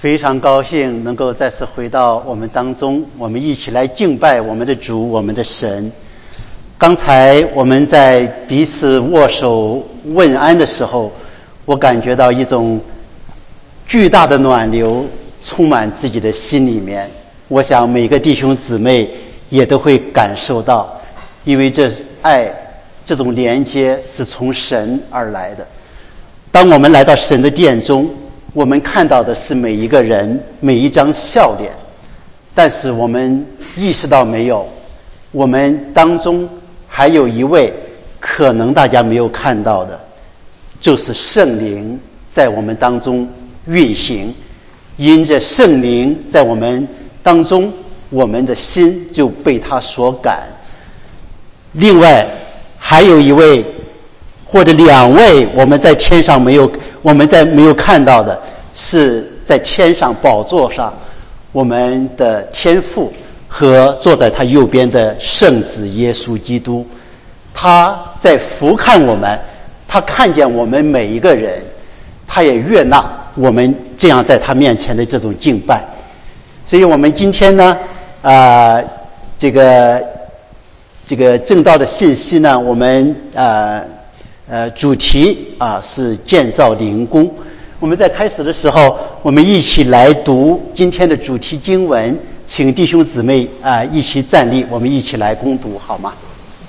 非常高兴能够再次回到我们当中，我们一起来敬拜我们的主，我们的神。刚才我们在彼此握手问安的时候，我感觉到一种巨大的暖流充满自己的心里面，我想每个弟兄姊妹也都会感受到，因为这爱，这种连接是从神而来的。当我们来到神的殿中，我们看到的是每一个人，每一张笑脸，但是我们意识到没有，我们当中还有一位可能大家没有看到的，就是圣灵在我们当中运行，因着圣灵在我们当中，我们的心就被他所感。另外还有一位或者两位我们在天上没有看到的，是在天上宝座上我们的天父和坐在他右边的圣子耶稣基督。他在俯瞰我们，他看见我们每一个人，他也悦纳我们这样在他面前的这种敬拜。所以我们今天呢这个正道的信息呢，我们主题是建造灵宫。我们在开始的时候，我们一起来读今天的主题经文，请弟兄姊妹一起站立，我们一起来攻读好吗？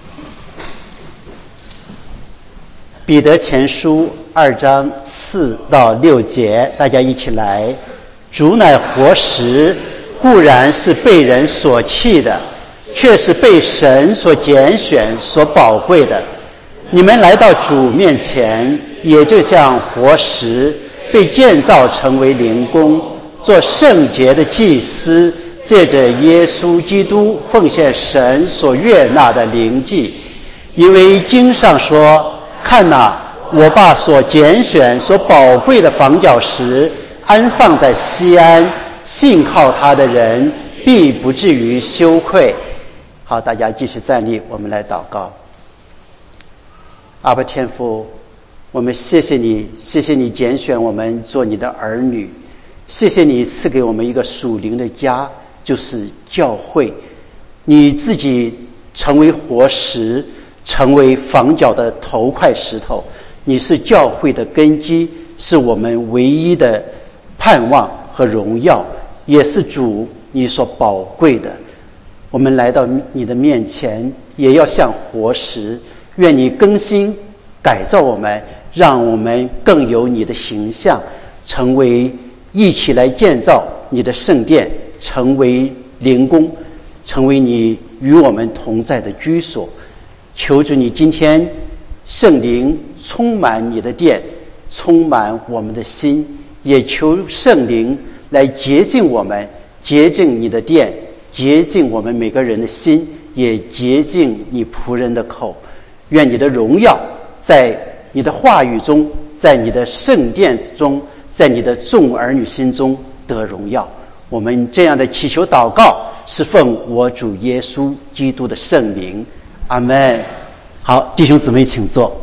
彼得前书2章4到6节，大家一起来。主乃活石，固然是被人所弃的，却是被神所拣选所宝贵的。你们来到主面前，也就像活石，被建造成为灵宫，做圣洁的祭司，借着耶稣基督奉献神所悦纳的灵祭。因为经上说，看哪，我把所拣选所宝贵的房角石安放在西安，信靠他的人必不至于羞愧。好，大家继续站立，我们来祷告。阿爸天父，我们谢谢你，谢谢你拣选我们做你的儿女，谢谢你赐给我们一个属灵的家，就是教会。你自己成为活石，成为房角的头块石头，你是教会的根基，是我们唯一的盼望和荣耀，也是主你所宝贵的。我们来到你的面前，也要像活石，愿你更新改造我们，让我们更有你的形象，成为一起来建造你的圣殿，成为灵宫，成为你与我们同在的居所。求主你今天圣灵充满你的殿，充满我们的心，也求圣灵来洁净我们，洁净你的殿，洁净我们每个人的心，也洁净你仆人的口。愿你的荣耀在你的话语中，在你的圣殿中，在你的众儿女心中得荣耀。我们这样的祈求祷告，是奉我主耶稣基督的圣名，阿们。好，弟兄姊妹请坐。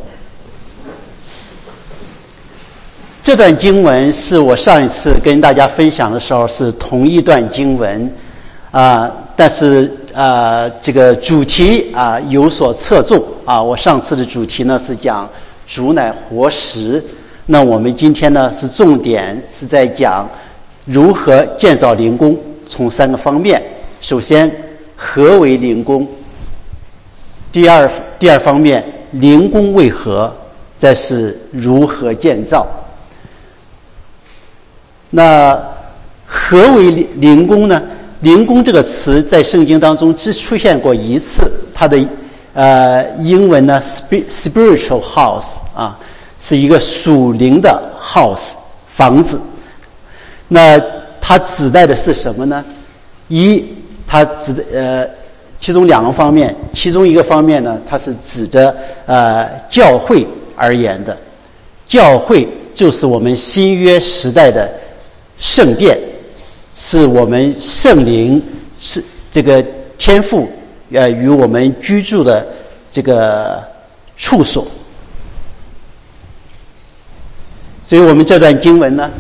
这段经文是我上一次跟大家分享的时候是同一段经文但是这个主题有所侧重我上次的主题呢是讲主乃活石，那我们今天呢是重点是在讲如何建造灵宫，从3个方面。首先，何为灵宫？第二方面，灵宫为何？再是如何建造？那何为灵宫呢？灵宫这个词在圣经当中只出现过一次，它的英文呢 spiritual house 是一个属灵的 house 房子。那它指代的是什么呢？它其中2个方面，其中一个方面呢，它是指着教会而言的。教会就是我们新约时代的圣殿，是我们圣灵，是这个天父与我们居住的这个处所。所以我们这段经文呢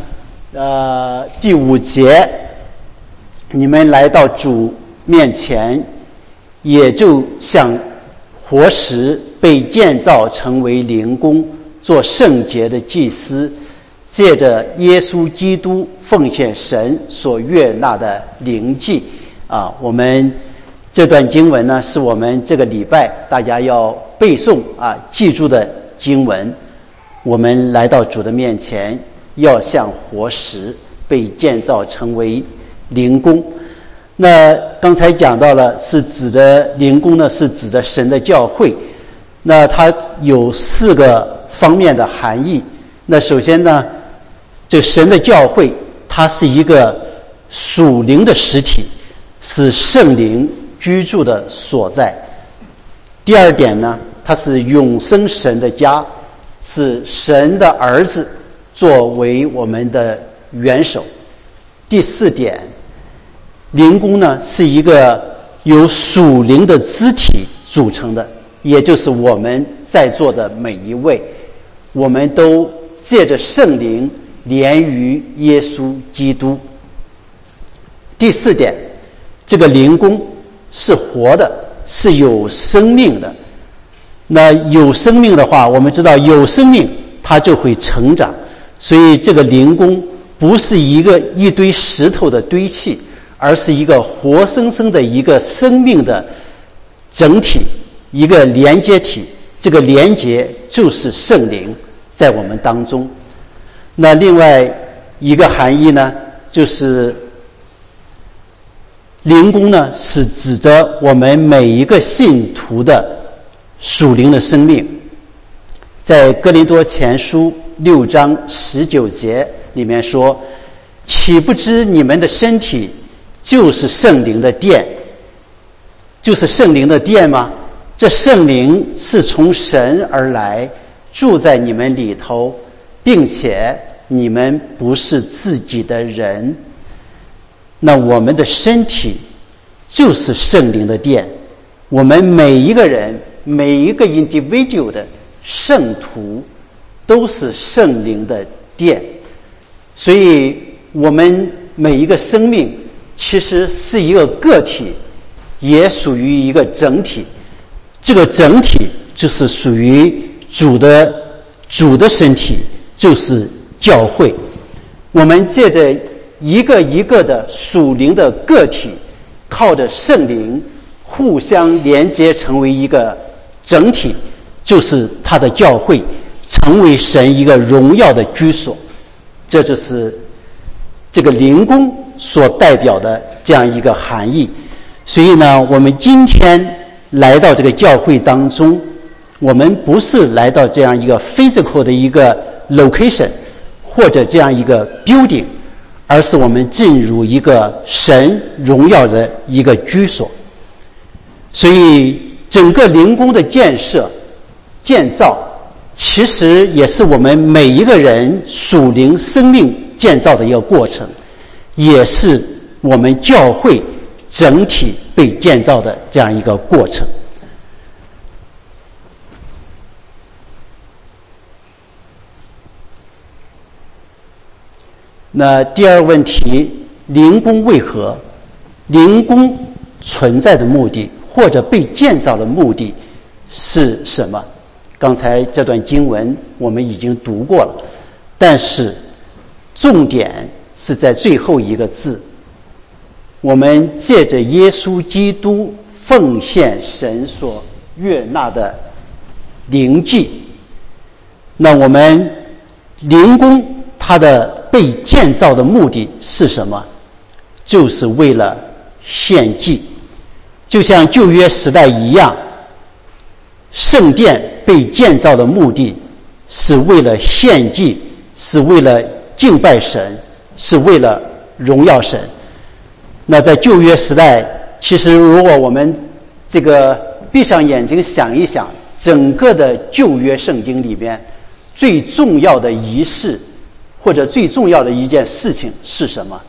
第5节，你们来到主面前，也就像活石被建造成为灵宫，做圣洁的祭司，借着耶稣基督奉献神所悦纳的灵祭。我们这段经文呢，是我们这个礼拜大家要背诵记住的经文。我们来到主的面前，要像活石被建造成为灵宫。那刚才讲到了，是指的灵宫呢，是指的神的教会。那它有4个方面的含义。那首先呢，这神的教会，它是一个属灵的实体，是圣灵居住的所在。第二点呢，它是永生神的家，是神的儿子作为我们的元首。第4点，灵宫呢是一个由属灵的肢体组成的，也就是我们在座的每一位，我们都借着圣灵连于耶稣基督。第4点，这个灵宫是活的，是有生命的。那有生命的话，我们知道有生命它就会成长，所以这个灵宫不是一堆石头的堆砌，而是一个活生生的一个生命的整体，一个连接体。这个连接就是圣灵在我们当中。那另外一个含义呢，就是灵宫呢是指着我们每一个信徒的属灵的生命。在哥林多前书6章19节里面说，岂不知你们的身体就是圣灵的殿？就是圣灵的殿吗？这圣灵是从神而来，住在你们里头，并且你们不是自己的人。那我们的身体就是圣灵的殿，我们每一个人，每一个 individual 的圣徒都是圣灵的殿。所以我们每一个生命其实是一个个体，也属于一个整体。这个整体就是属于主的身体，就是教会。我们借着一个一个的属灵的个体，靠着圣灵互相连接，成为一个整体，就是他的教会，成为神一个荣耀的居所。这就是这个灵宫所代表的这样一个含义。所以呢，我们今天来到这个教会当中，我们不是来到这样一个 physical 的一个 location 或者这样一个 building，而是我们进入一个神荣耀的一个居所。所以整个灵宫的建造其实也是我们每一个人属灵生命建造的一个过程，也是我们教会整体被建造的这样一个过程。那第二个问题，灵宫为何？灵宫存在的目的或者被建造的目的是什么？刚才这段经文我们已经读过了，但是重点是在最后一个字，我们借着耶稣基督奉献神所悦纳的灵祭。那我们灵宫它的被建造的目的是什么？就是为了献祭。就像旧约时代一样，圣殿被建造的目的是为了献祭，是为了敬拜神，是为了荣耀神。那在旧约时代，其实如果我们这个闭上眼睛想一想，整个的旧约圣经里边最重要的仪式或者最重要的一件事情是什么？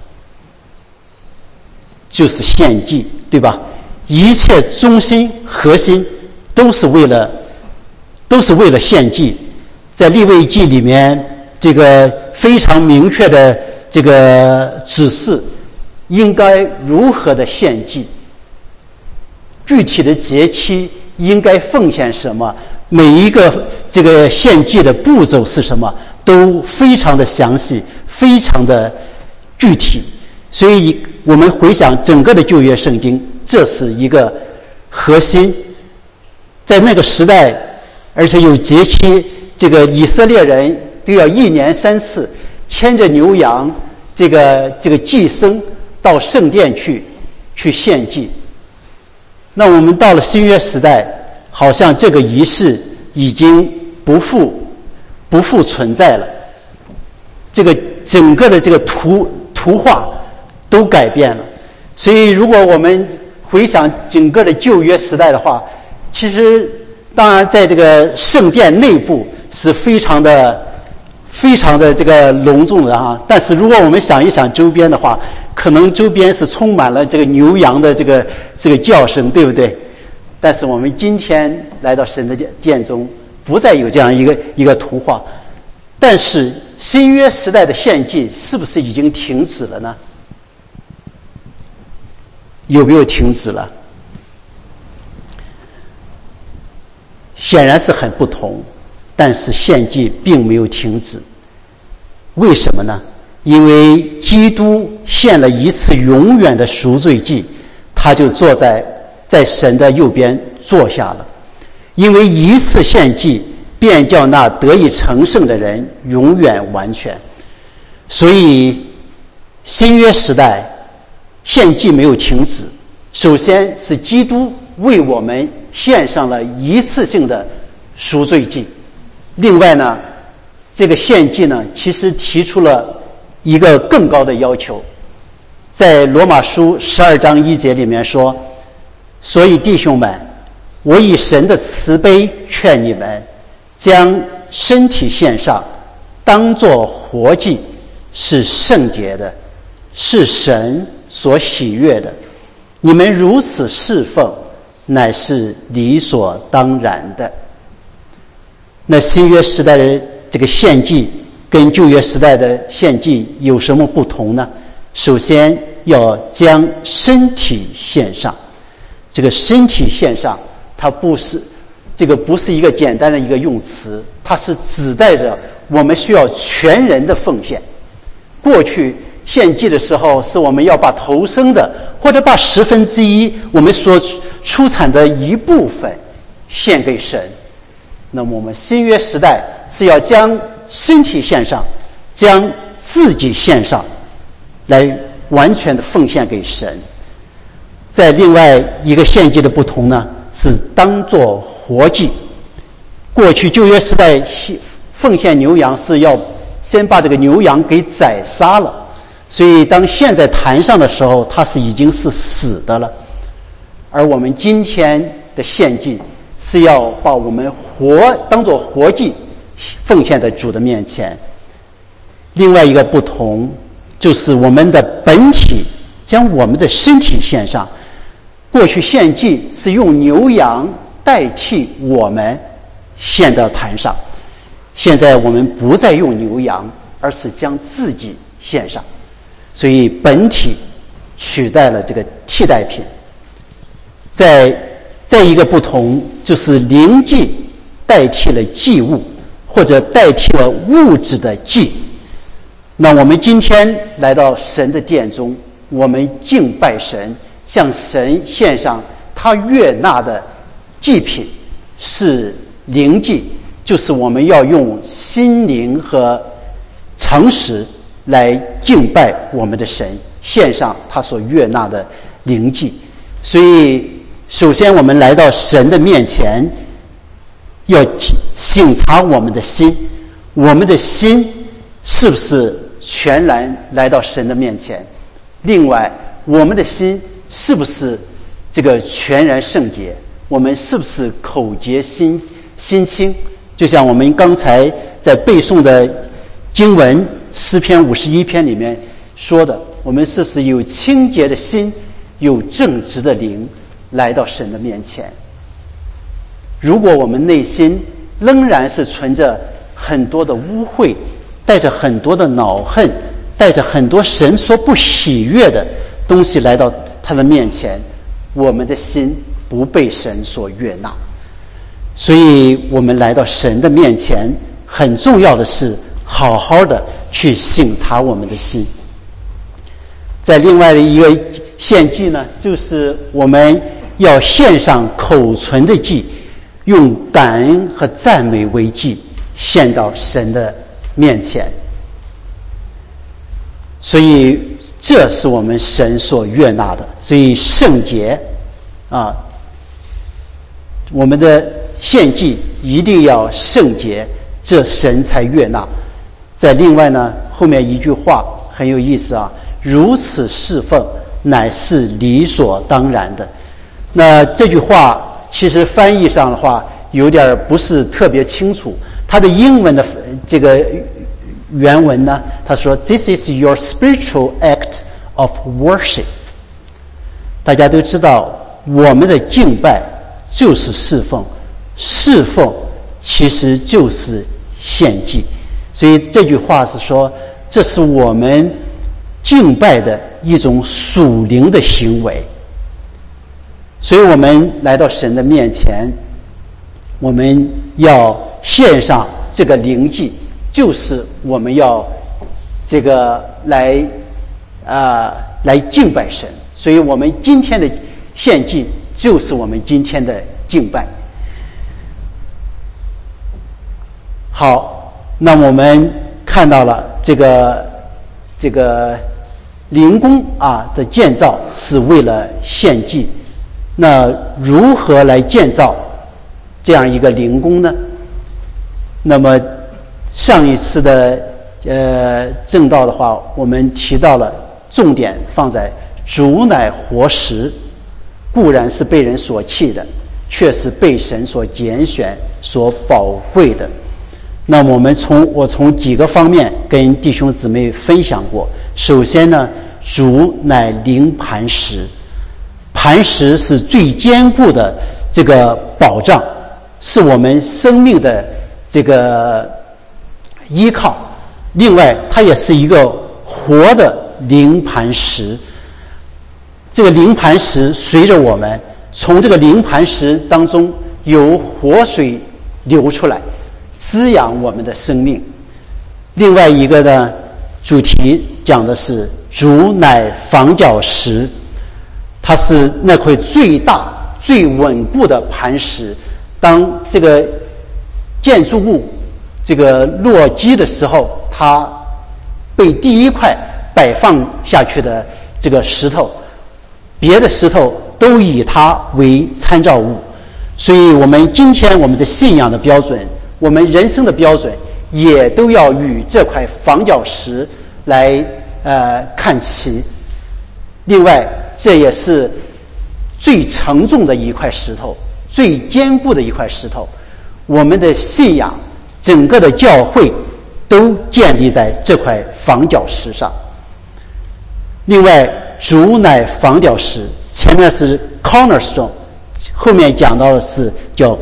就是献祭，对吧？一切中心核心都是为了献祭。在利未记里面，这个非常明确的这个指示应该如何的献祭，具体的节期应该奉献什么，每一个这个献祭的步骤是什么，都非常的详细，非常的具体。所以我们回想整个的旧约圣经，这是一个核心。在那个时代，而且有节期，这个以色列人都要1年3次牵着牛羊，这个祭牲到圣殿去献祭。那我们到了新约时代，好像这个仪式已经不复存在了，这个整个的这个图画都改变了。所以如果我们回想整个的旧约时代的话，其实当然在这个圣殿内部是非常的这个隆重的啊，但是如果我们想一想周边的话，可能周边是充满了这个牛羊的这个叫声，对不对？但是我们今天来到神的殿中，不再有这样一个图画。但是新约时代的献祭是不是已经停止了呢？有没有停止了？显然是很不同，但是献祭并没有停止。为什么呢？因为基督献了一次永远的赎罪祭，他就坐在神的右边坐下了。因为一次献祭便叫那得以成圣的人永远完全。所以新约时代献祭没有停止，首先是基督为我们献上了一次性的赎罪祭。另外呢，这个献祭呢，其实提出了一个更高的要求。在罗马书12章1节里面说，所以弟兄们，我以神的慈悲劝你们，将身体献上，当作活祭，是圣洁的，是神所喜悦的。你们如此侍奉，乃是理所当然的。那新约时代的这个献祭跟旧约时代的献祭有什么不同呢？首先要将身体献上。这个身体献上，它不是一个简单的一个用词，它是指代着我们需要全人的奉献。过去献祭的时候，是我们要把头生的或者把1/10我们所出产的一部分献给神。那么我们新约时代是要将身体献上，将自己献上，来完全的奉献给神。在另外一个献祭的不同呢，是当作活祭。过去旧约时代奉献牛羊是要先把这个牛羊给宰杀了，所以当献在坛上的时候，它已经是死的了。而我们今天的献祭是要把我们当作活祭奉献在主的面前。另外一个不同就是我们的本体，将我们的身体献上。过去献祭是用牛羊代替我们献到坛上，现在我们不再用牛羊，而是将自己献上，所以本体取代了这个替代品。再一个不同就是灵祭代替了祭物，或者代替了物质的祭。那我们今天来到神的殿中，我们敬拜神，向神献上他悦纳的祭品，是灵祭，就是我们要用心灵和诚实来敬拜我们的神，献上他所悦纳的灵祭。所以首先我们来到神的面前，要省察我们的心，我们的心是不是全然来到神的面前。另外我们的心是不是这个全然圣洁，我们是不是口洁心清。就像我们刚才在背诵的经文诗篇51篇里面说的，我们是不是有清洁的心，有正直的灵来到神的面前。如果我们内心仍然是存着很多的污秽，带着很多的恼恨， 带着很多神所不喜悦的东西来到他的面前，我们的心不被神所悦纳。所以我们来到神的面前，很重要的是好好的去省察我们的心。在另外的一个献祭呢，就是我们要献上口唇的祭，用感恩和赞美为祭，献到神的面前。所以这是我们神所悦纳的。所以圣洁啊，我们的献祭一定要圣洁，这神才悦纳。在另外呢，后面一句话很有意思啊，如此侍奉乃是理所当然的。那这句话其实翻译上的话有点不是特别清楚，它的英文的这个原文呢，他说 This is your spiritual act of worship。 大家都知道我们的敬拜就是侍奉，侍奉其实就是献祭。所以这句话是说，这是我们敬拜的一种属灵的行为。所以我们来到神的面前，我们要献上这个灵祭，就是我们要这个来敬拜神。所以我们今天的献祭就是我们今天的敬拜。好，那我们看到了这个灵宫啊的建造是为了献祭。那如何来建造这样一个灵宫呢？那么上一次的正道的话，我们提到了重点放在主乃活石，固然是被人所弃的，却是被神所拣选所宝贵的。那么我从几个方面跟弟兄姊妹分享过。首先呢，主乃灵磐石，磐石是最坚固的这个保障，是我们生命的这个依靠。另外它也是一个活的灵磐石，这个灵磐石随着我们从这个灵磐石当中有活水流出来，滋养我们的生命。另外一个呢，主题讲的是主乃房角石，它是那块最大最稳固的磐石。当这个建筑物这个落基的时候，它被第一块摆放下去的这个石头，别的石头都以它为参照物。所以我们今天我们的信仰的标准，我们人生的标准，也都要与这块房角石来看齐。另外这也是最沉重的一块石头，最坚固的一块石头。我们的信仰整个的教会都建立在这块房角石上。另外主乃房角石，前面是 cornerstone， 后面讲到的是叫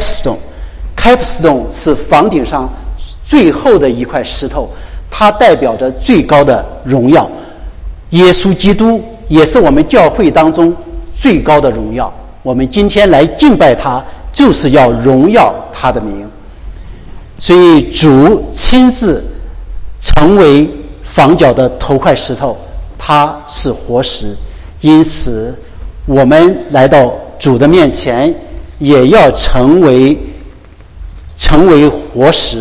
capstone。capstone 是房顶上最后的一块石头，它代表着最高的荣耀。耶稣基督也是我们教会当中最高的荣耀，我们今天来敬拜他，就是要荣耀他的名。所以主亲自成为房角的头块石头，他是活石。因此我们来到主的面前，也要成为活石。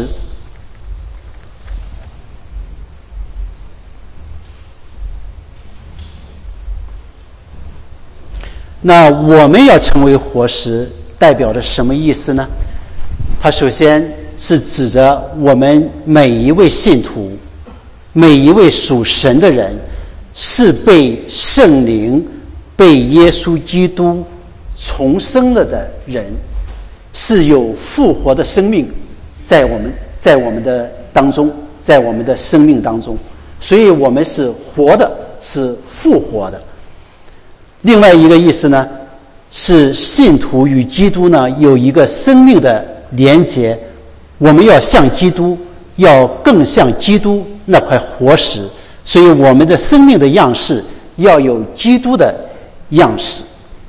那我们要成为活石代表着什么意思呢？它首先是指着我们每一位信徒，每一位属神的人，是被圣灵被耶稣基督重生了的人，是有复活的生命在我们的当中，在我们的生命当中。所以我们是活的，是复活的。另外一个意思呢，是信徒与基督呢有一个生命的连结，我们要像基督，要更像基督那块活石。 所以我们的生命的样式要有基督的样式。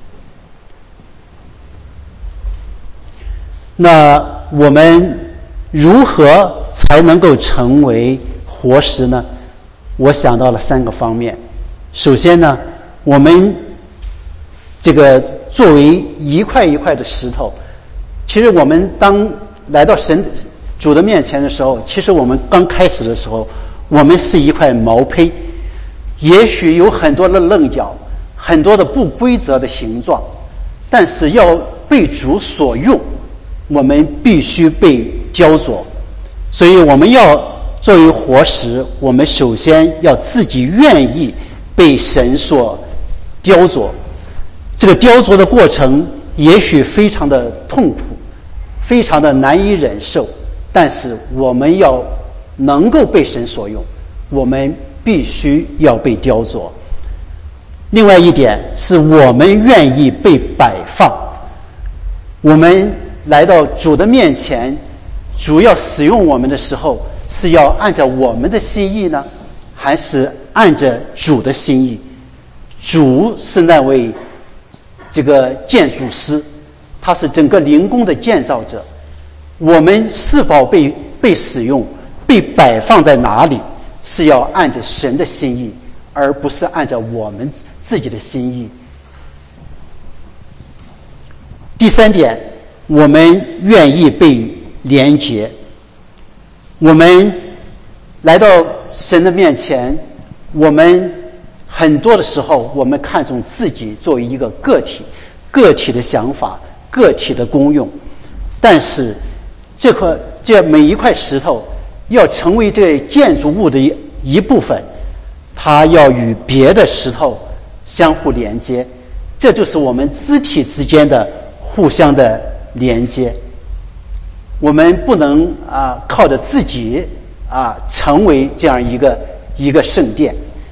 那我们如何才能够成为活石呢？我想到了3个方面。首先呢，我们这个作为一块一块的石头，其实我们当来到主的面前的时候，其实我们刚开始的时候，我们是一块毛坯，也许有很多的棱角，很多的不规则的形状，但是要被主所用，我们必须被雕琢。所以我们要作为活石，我们首先要自己愿意被神所雕琢。这个雕琢的过程也许非常的痛苦，非常的难以忍受，但是我们要能够被神所用，我们必须要被雕琢。另外一点是我们愿意被摆放。我们来到主的面前，主要使用我们的时候，是要按照我们的心意呢，还是按着主的心意？主是那位这个建筑师，他是整个灵宫的建造者。我们是否被使用，被摆放在哪里，是要按着神的心意，而不是按照我们自己的心意。第3点，我们愿意被连结。我们来到神的面前，我们很多的时候，我们看重自己作为一个个体的想法，个体的功用。但是这每一块石头要成为这建筑物的一部分，它要与别的石头相互连接，这就是我们肢体之间的互相的连接。我们不能靠着自己成为这样一个圣殿。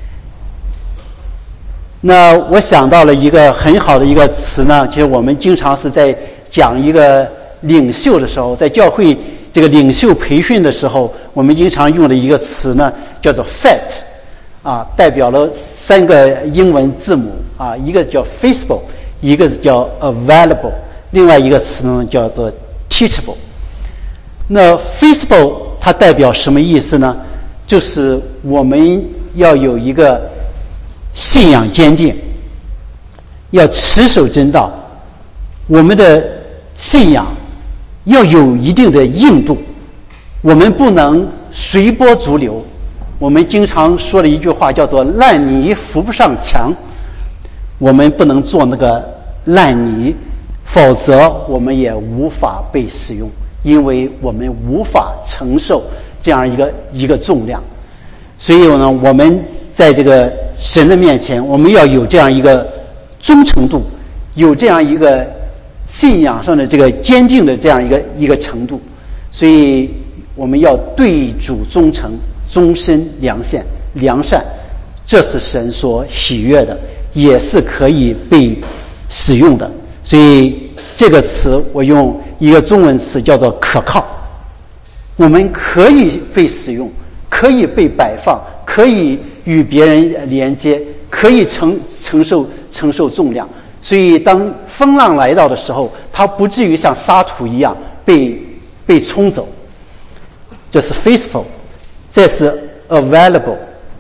那我想到了一个很好的一个词呢，就是我们经常是在讲一个领袖的时候，在教会这个领袖培训的时候，我们经常用的一个词呢，叫做 FAT， 代表了3个英文字母一个叫 feasible， 一个叫 available， 另外一个词呢叫做 teachable。那 feasible 它代表什么意思呢？就是我们要有一个信仰坚定，要持守真道，我们的信仰要有一定的硬度，我们不能随波逐流。我们经常说的一句话叫做烂泥扶不上墙，我们不能做那个烂泥，否则我们也无法被使用，因为我们无法承受这样一个重量。所以呢，我们在这个神的面前，我们要有这样一个忠诚度，有这样一个信仰上的这个坚定的这样一个程度。所以我们要对主忠诚，终身良善，这是神所喜悦的，也是可以被使用的。所以这个词我用一个中文词叫做可靠。我们可以被使用，可以被摆放，可以与别人连接，可以承受重量。所以当风浪来到的时候，它不至于像沙土一样被冲走。这是 feasible， 这是 available。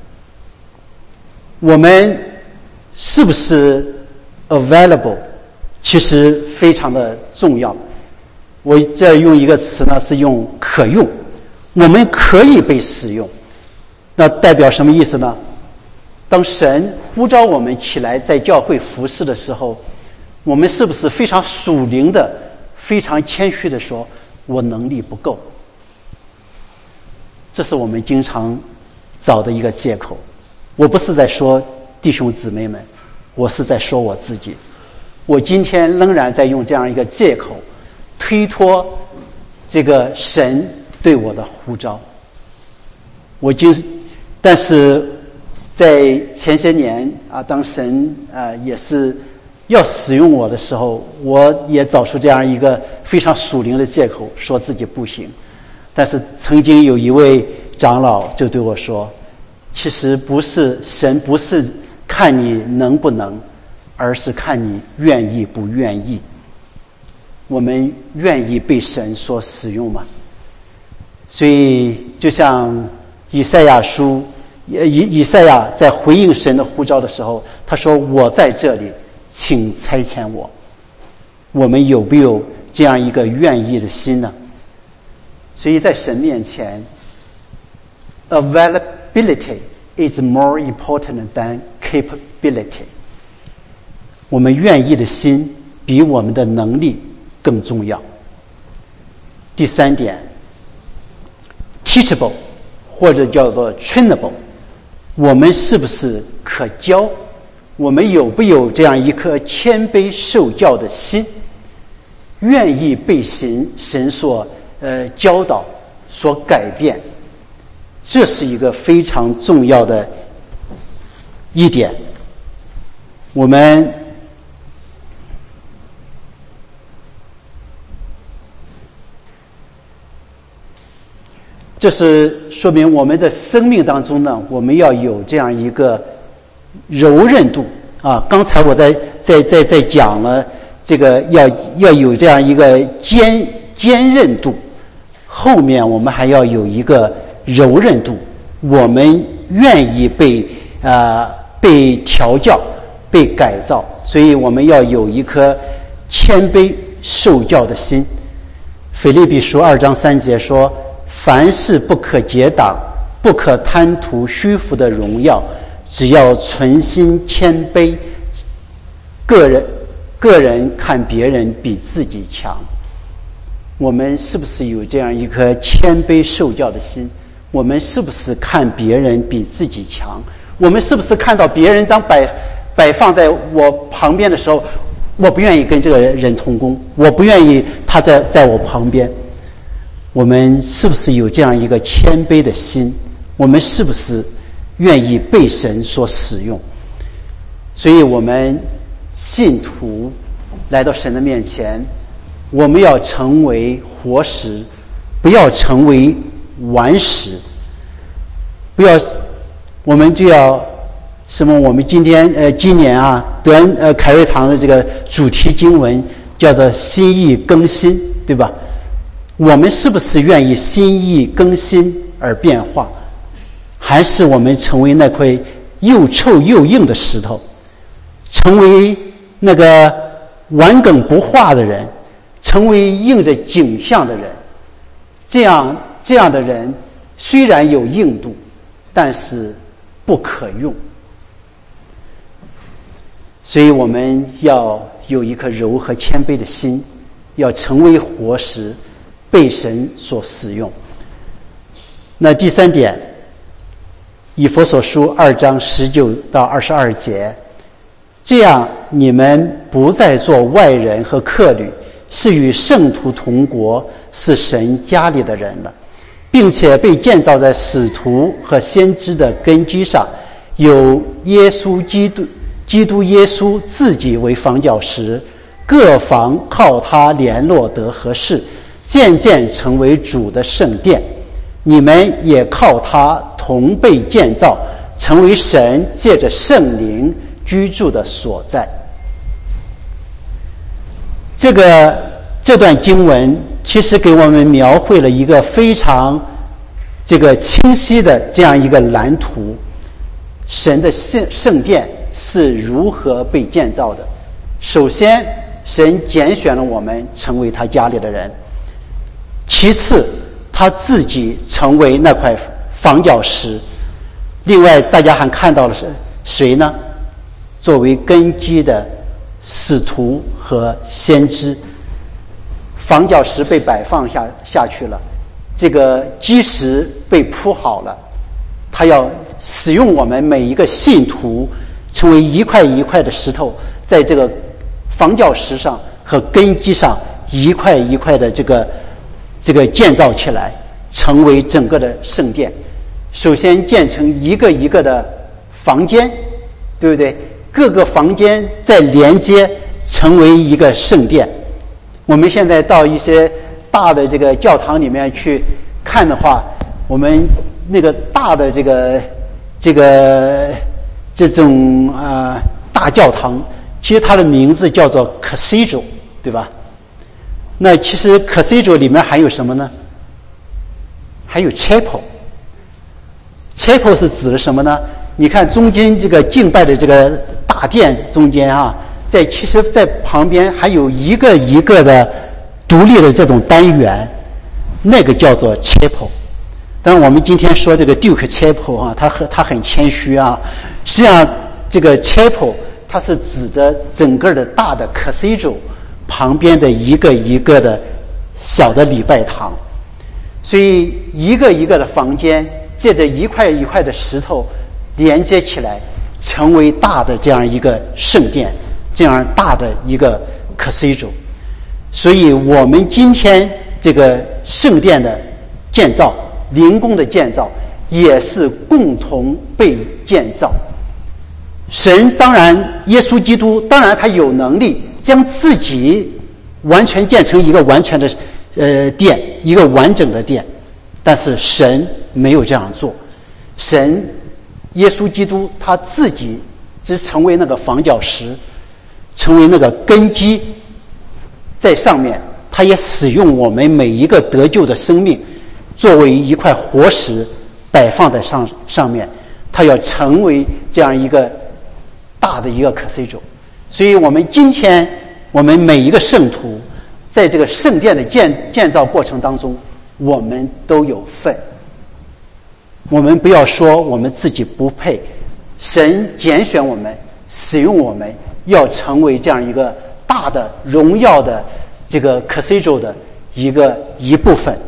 我们是不是 available 其实非常的重要。我这用一个词呢，是用可用，我们可以被使用。那代表什么意思呢？当神呼召我们起来在教会服侍的时候，我们是不是非常属灵的，非常谦虚的说，我能力不够？这是我们经常找的一个借口。我不是在说弟兄姊妹们，我是在说我自己。我今天仍然在用这样一个借口推脱这个神对我的呼召。但是在前些年当神也是要使用我的时候，我也找出这样一个非常属灵的借口，说自己不行。但是曾经有一位长老就对我说， 其实不是神不是看你能不能，而是看你愿意不愿意。我们愿意被神所使用吗？所以就像以赛亚在回应神的呼召的时候，他说：“我在这里，请差遣我。”我们有没有这样一个愿意的心呢？所以在神面前 ，availability is more important than capability。我们愿意的心比我们的能力更重要。第三点 ，teachable 或者叫做 trainable， 我们是不是可教？我们有没有这样一颗谦卑受教的心，愿意被神所教导、所改变？这是一个非常重要的一点。我们这是说明我们的生命当中呢，我们要有这样一个柔韧度啊。刚才我在讲了这个要有这样一个坚韧度，后面我们还要有一个柔韧度。我们愿意被调教、被改造，所以我们要有一颗谦卑受教的心。腓立比书2章3节说：“凡事不可结党，不可贪图虚浮的荣耀，只要存心谦卑，个人看别人比自己强。”我们是不是有这样一颗谦卑受教的心？我们是不是看别人比自己强？我们是不是看到别人当摆放在我旁边的时候，我不愿意跟这个人同工，我不愿意他在我旁边？我们是不是有这样一个谦卑的心？我们是不是愿意被神所使用？所以我们信徒来到神的面前，我们要成为活石，不要成为顽石。我们就要什么？我们今年啊，凯瑞堂的这个主题经文叫做心意更新，对吧？我们是不是愿意心意更新而变化，还是我们成为那块又臭又硬的石头，成为那个顽梗不化的人，成为硬着颈项的人？这样的人虽然有硬度，但是不可用。所以我们要有一颗柔和谦卑的心，要成为活石，被神所使用。那第三点，以弗所书2章19到22节，这样你们不再做外人和客旅，是与圣徒同国，是神家里的人了，并且被建造在使徒和先知的根基上，有耶稣基督耶稣自己为房角石，各房靠他联络得合适，渐渐成为主的圣殿。你们也靠他同被建造，成为神借着圣灵居住的所在。这段经文其实给我们描绘了一个非常清晰的这样一个蓝图，神的圣殿是如何被建造的。首先，神拣选了我们成为他家里的人，其次他自己成为那块房角石。另外大家还看到了谁呢？作为根基的使徒和先知。房角石被摆放下去了，这个基石被铺好了，他要使用我们每一个信徒成为一块一块的石头，在这个房角石上和根基上一块一块的这个建造起来，成为整个的圣殿。首先建成一个一个的房间，对不对？各个房间再连接成为一个圣殿。我们现在到一些大的这个教堂里面去看的话，我们那个大的这这种大教堂，其实它的名字叫做 cathedral， 对吧？那其实 cathedral 里面还有什么呢？还有 chapel。chapel 是指的什么呢？你看中间这个敬拜的这个大殿中间啊，其实在旁边还有一个一个的独立的这种单元，那个叫做 chapel。当然我们今天说这个 Duke Chapel 啊，他很谦虚啊。实际上这个 chapel 它是指着整个的大的 cathedral 旁边的一个一个的小的礼拜堂。所以一个一个的房间借着一块一块的石头连接起来，成为大的这样一个圣殿，这样大的一个 cathedral。所以我们今天这个圣殿的建造，灵宫的建造，也是共同被建造。神当然，耶稣基督当然他有能力将自己完全建成一个完全的殿，一个完整的殿，但是神没有这样做。神耶稣基督他自己只成为那个房角石，成为那个根基，在上面他也使用我们每一个得救的生命作为一块活石摆放在上面，他要成为这样一个大的一个cathedral。所以我们今天我们每一个圣徒在这个圣殿的建造过程当中，我们都有份。我们不要说我们自己不配，神拣选我们，使用我们，要成为这样一个大的荣耀的这个 cathedral 的一部分。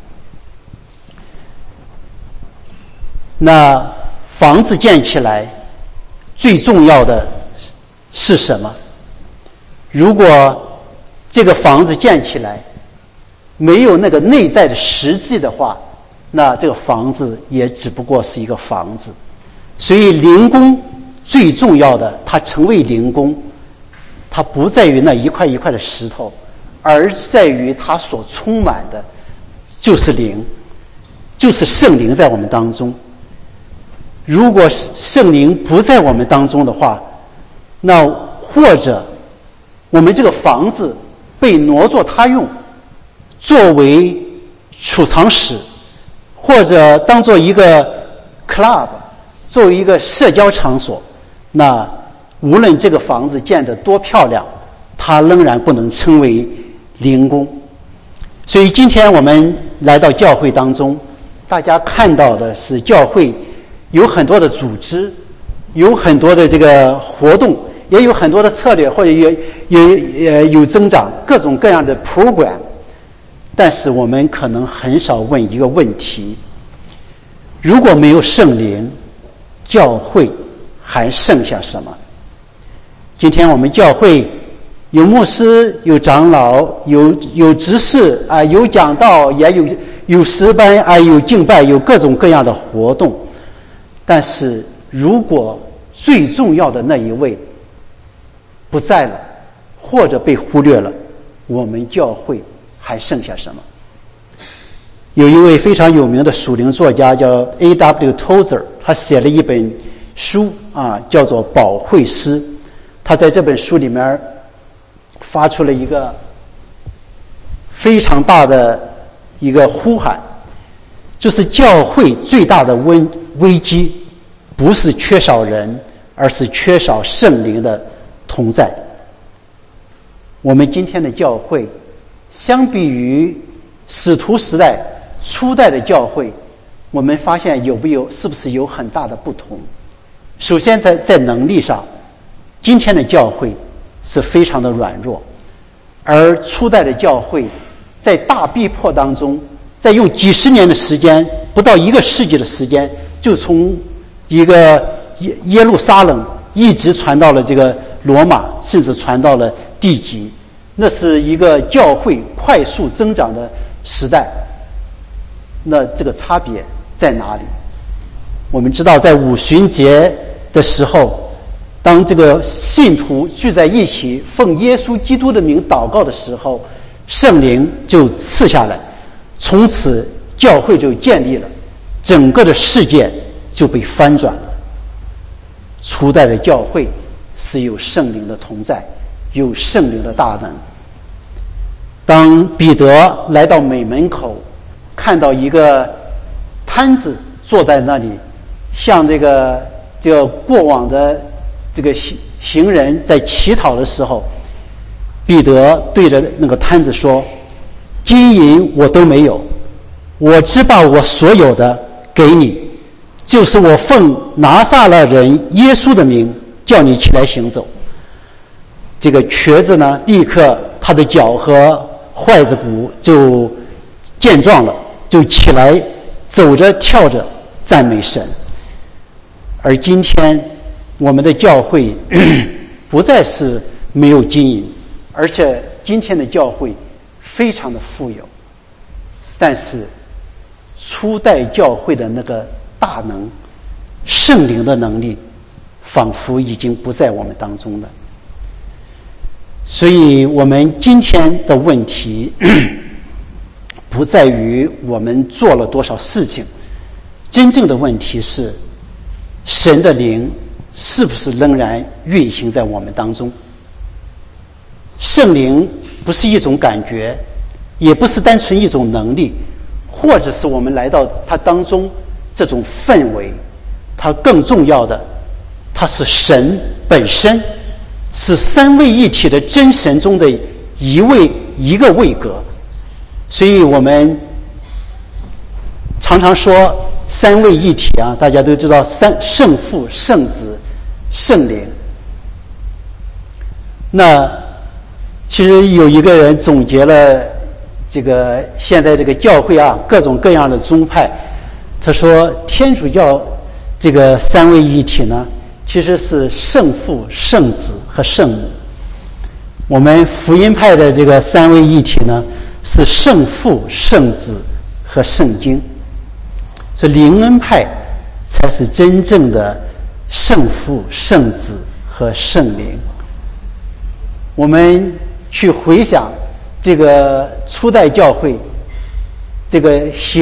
那房子建起来最重要的是什么？如果这个房子建起来没有那个内在的实际的话，那这个房子也只不过是一个房子。所以灵宫最重要的，它成为灵宫，它不在于那一块一块的石头，而在于它所充满的就是灵，就是圣灵在我们当中。如果圣灵不在我们当中的话，那或者我们这个房子被挪作他用，作为储藏室，或者当做一个 club， 作为一个社交场所，那无论这个房子建得多漂亮，它仍然不能称为灵宫。所以今天我们来到教会当中，大家看到的是教会有很多的组织，有很多的这个活动，也有很多的策略，或者有增长各种各样的 program。 但是我们可能很少问一个问题：如果没有圣灵，教会还剩下什么？今天我们教会有牧师，有长老，有执事啊，有讲道，也有诗班啊，有敬拜，有各种各样的活动。但是如果最重要的那一位不在了，或者被忽略了，我们教会还剩下什么？有一位非常有名的属灵作家叫 A.W. Tozer， 他写了一本书啊，叫做《保惠师》。他在这本书里面发出了一个非常大的一个呼喊，就是教会最大的危机不是缺少人，而是缺少圣灵的同在。我们今天的教会相比于使徒时代初代的教会，我们发现是不是有很大的不同？首先在能力上，今天的教会是非常的软弱，而初代的教会在大逼迫当中，在用几十年的时间，不到一个世纪的时间，就从一个耶路撒冷一直传到了这个罗马，甚至传到了地极。那是一个教会快速增长的时代。那这个差别在哪里？我们知道在五旬节的时候，当这个信徒聚在一起奉耶稣基督的名祷告的时候，圣灵就赐下来，从此教会就建立了，整个的世界就被翻转了。 初代的教会是有圣灵的同在，有圣灵的大能。当彼得来到美门口，看到一个摊子坐在那里，像这个过往的这个行人在乞讨的时候，彼得对着那个摊子说：金银我都没有，我只把我所有的给你，就是我奉拿撒勒人耶稣的名叫你起来行走。这个瘸子呢，立刻他的脚和踝子骨就健壮了，就起来走着跳着赞美神。而今天我们的教会不再是没有金银，而且今天的教会非常的富有，但是初代教会的那个大能，圣灵的能力仿佛已经不在我们当中了。所以我们今天的问题不在于我们做了多少事情，真正的问题是神的灵是不是仍然运行在我们当中。圣灵不是一种感觉，也不是单纯一种能力，或者是我们来到它当中这种氛围，它更重要的，它是神本身，是三位一体的真神中的一个位格。所以我们常常说三位一体啊，大家都知道圣父、圣子、圣灵。那其实有一个人总结了这个现在这个教会啊，各种各样的宗派，他说天主教这个三位一体呢，其实是圣父、圣子和圣母。我们福音派的这个三位一体呢，是圣父、圣子和圣经。所以灵恩派才是真正的圣父、圣子和圣灵。我们去回想这个初代教会这个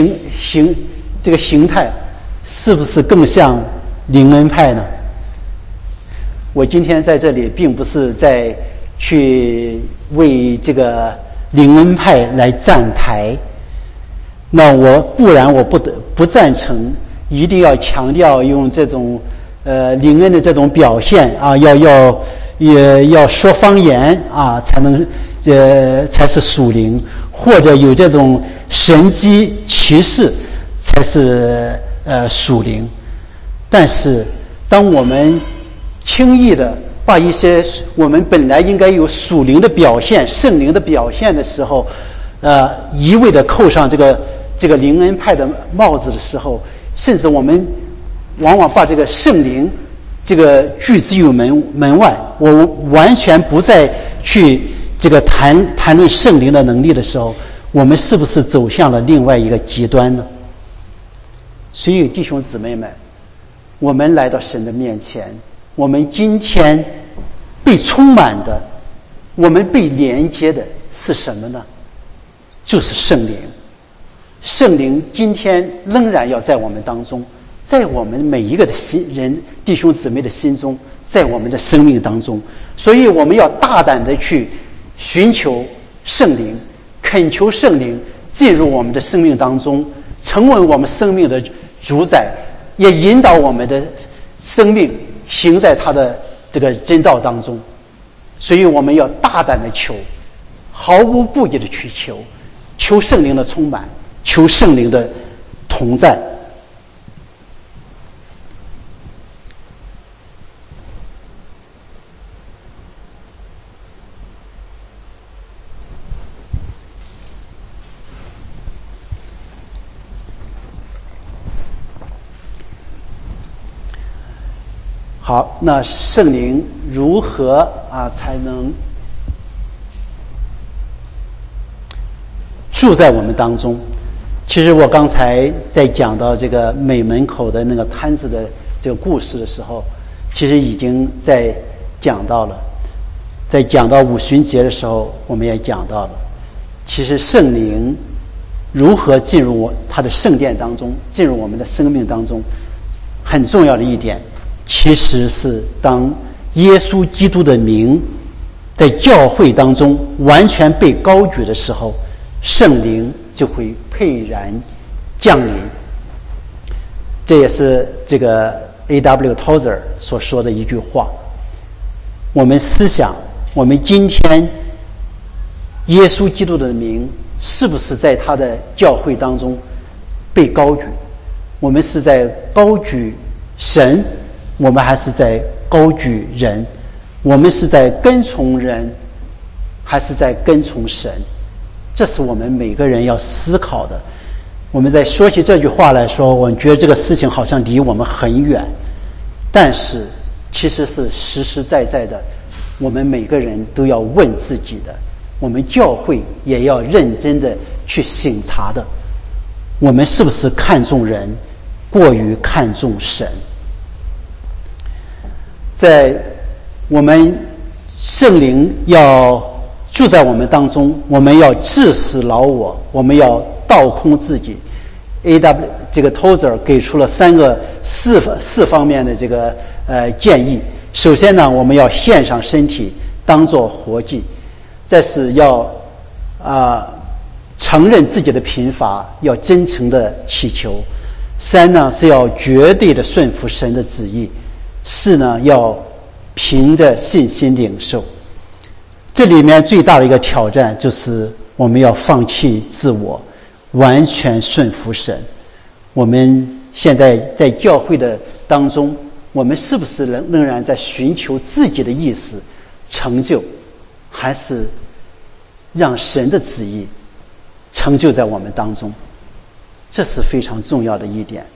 形态，是不是更像灵恩派呢？我今天在这里并不是在去为这个灵恩派来站台，那我不赞成一定要强调用这种灵恩的这种表现啊，要说方言啊，才是属灵，或者有这种神迹奇事才是属灵。但是当我们轻易的把一些我们本来应该有属灵的表现、圣灵的表现的时候，一味的扣上这个灵恩派的帽子的时候，甚至我们往往把这个圣灵这个拒之于门外。我完全不再去这个谈论圣灵的能力的时候，我们是不是走向了另外一个极端呢？所以弟兄姊妹们，我们来到神的面前，我们今天被充满的，我们被连接的是什么呢？就是圣灵。圣灵今天仍然要在我们当中，在我们每一个的弟兄姊妹的心中，在我们的生命当中。所以我们要大胆的去寻求圣灵，恳求圣灵进入我们的生命当中，成为我们生命的主宰，也引导我们的生命行在他的这个真道当中。所以我们要大胆的求，毫无不义的去求圣灵的充满，求圣灵的同在。好，那圣灵如何才能住在我们当中？其实我刚才在讲到这个美门口的那个摊子的这个故事的时候，其实已经在讲到了，在讲到五旬节的时候，我们也讲到了，其实圣灵如何进入他的圣殿当中，进入我们的生命当中，很重要的一点其实是当耶稣基督的名在教会当中完全被高举的时候，圣灵就会沛然降临。这也是这个 A.W. Tozer 所说的一句话。我们思想，我们今天耶稣基督的名是不是在他的教会当中被高举？我们是在高举神，我们还是在高举人？我们是在跟从人，还是在跟从神？这是我们每个人要思考的。我们在说起这句话来说，我们觉得这个事情好像离我们很远，但是其实是实实在在的，我们每个人都要问自己的，我们教会也要认真的去省察的，我们是不是看重人过于看重神？在我们圣灵要住在我们当中，我们要治死老我，我们要倒空自己。A.W. 这个 Tozer 给出了四方面的这个建议。首先呢，我们要献上身体当作活祭，再是要承认自己的贫乏，要真诚的祈求。三呢是要绝对的顺服神的旨意。四呢要凭着信心领受。这里面最大的一个挑战就是我们要放弃自我，完全顺服神。我们现在在教会的当中，我们是不是仍然在寻求自己的意思成就，还是让神的旨意成就在我们当中？这是非常重要的一点。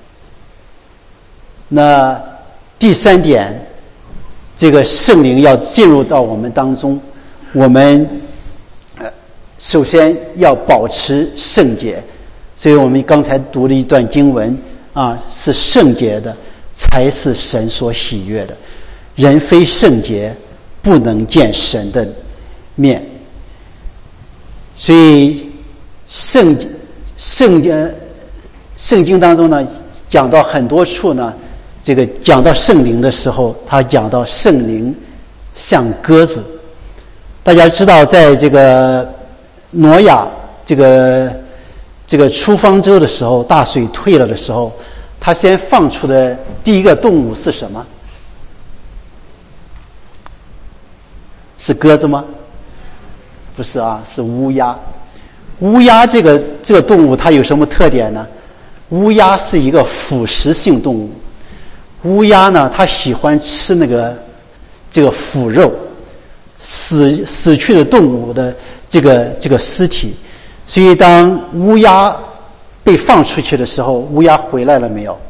那第三点，这个圣灵要进入到我们当中，我们首先要保持圣洁。所以我们刚才读了一段经文是圣洁的才是神所喜悦的，人非圣洁不能见神的面。所以圣经当中呢，讲到很多处呢，这个讲到圣灵的时候，他讲到圣灵像鸽子。大家知道，在这个挪亚这个出方舟的时候，大水退了的时候，他先放出的第一个动物是什么？是鸽子吗？不是啊，是乌鸦。乌鸦这个动物它有什么特点呢？乌鸦是一个腐食性动物。乌鸦呢，它喜欢吃这个腐肉，死去的动物的这个尸体。所以当乌鸦被放出去的时候，乌鸦回来了没有？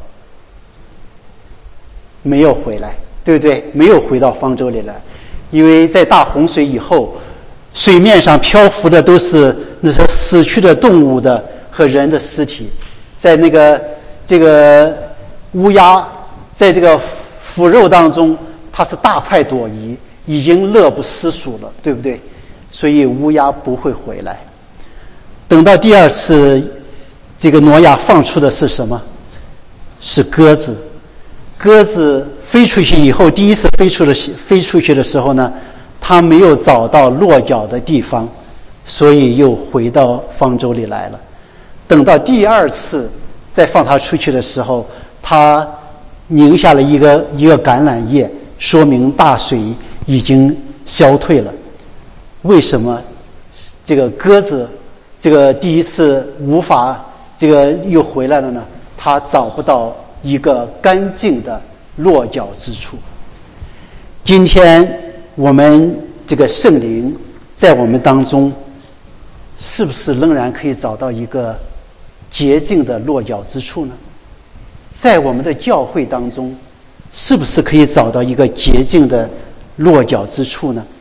没有回来，对不对？没有回到方舟里来，因为在大洪水以后，水面上漂浮的都是那些死去的动物的和人的尸体。在这个乌鸦在这个腐肉当中，它是大快朵颐，已经乐不思蜀了，对不对？所以乌鸦不会回来。等到第二次这个挪亚放出的是什么？是鸽子。鸽子飞出去以后，第一次飞出去的时候呢，它没有找到落脚的地方，所以又回到方舟里来了。等到第二次再放它出去的时候，它拧下了一个橄榄叶，说明大水已经消退了。为什么这个鸽子这个第一次无法这个又回来了呢？它找不到一个干净的落脚之处。今天我们这个圣灵在我们当中，是不是仍然可以找到一个洁净的落脚之处呢？在我们的教会当中，是不是可以找到一个洁净的落脚之处呢？